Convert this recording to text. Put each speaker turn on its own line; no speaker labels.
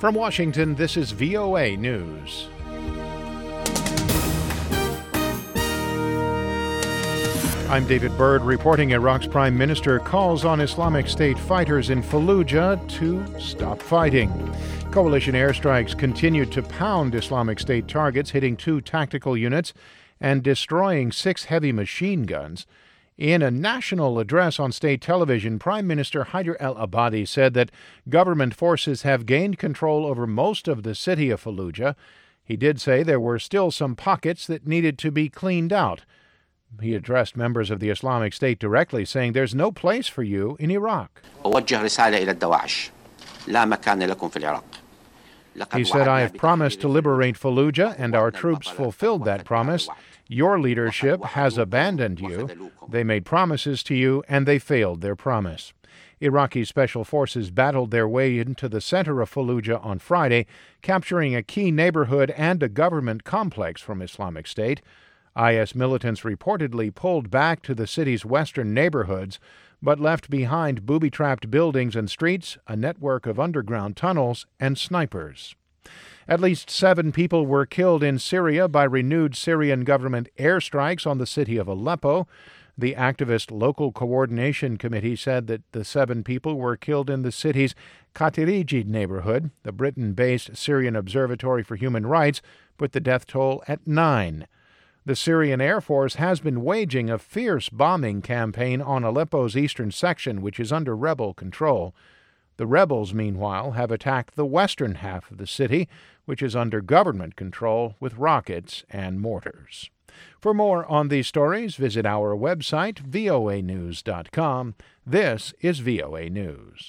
From Washington, this is VOA News. I'm David Byrd reporting. Iraq's prime minister calls on Islamic State fighters in Fallujah to stop fighting. Coalition airstrikes continued to pound Islamic State targets, hitting 2 tactical units and destroying 6 heavy machine guns. In a national address on state television, Prime Minister Haider al-Abadi said that government forces have gained control over most of the city of Fallujah. He did say there were still some pockets that needed to be cleaned out. He addressed members of the Islamic State directly, saying there's no place for you in Iraq. He said, I have promised to liberate Fallujah, and our troops fulfilled that promise. Your leadership has abandoned you. They made promises to you, and they failed their promise. Iraqi special forces battled their way into the center of Fallujah on Friday, capturing a key neighborhood and a government complex from Islamic State. IS militants reportedly pulled back to the city's western neighborhoods, but left behind booby-trapped buildings and streets, a network of underground tunnels, and snipers. At least 7 people were killed in Syria by renewed Syrian government airstrikes on the city of Aleppo. The activist Local Coordination Committee said that the 7 people were killed in the city's Katiriji neighborhood. The Britain-based Syrian Observatory for Human Rights put the death toll at 9. The Syrian Air Force has been waging a fierce bombing campaign on Aleppo's eastern section, which is under rebel control. The rebels, meanwhile, have attacked the western half of the city, which is under government control, with rockets and mortars. For more on these stories, visit our website, voanews.com. This is VOA News.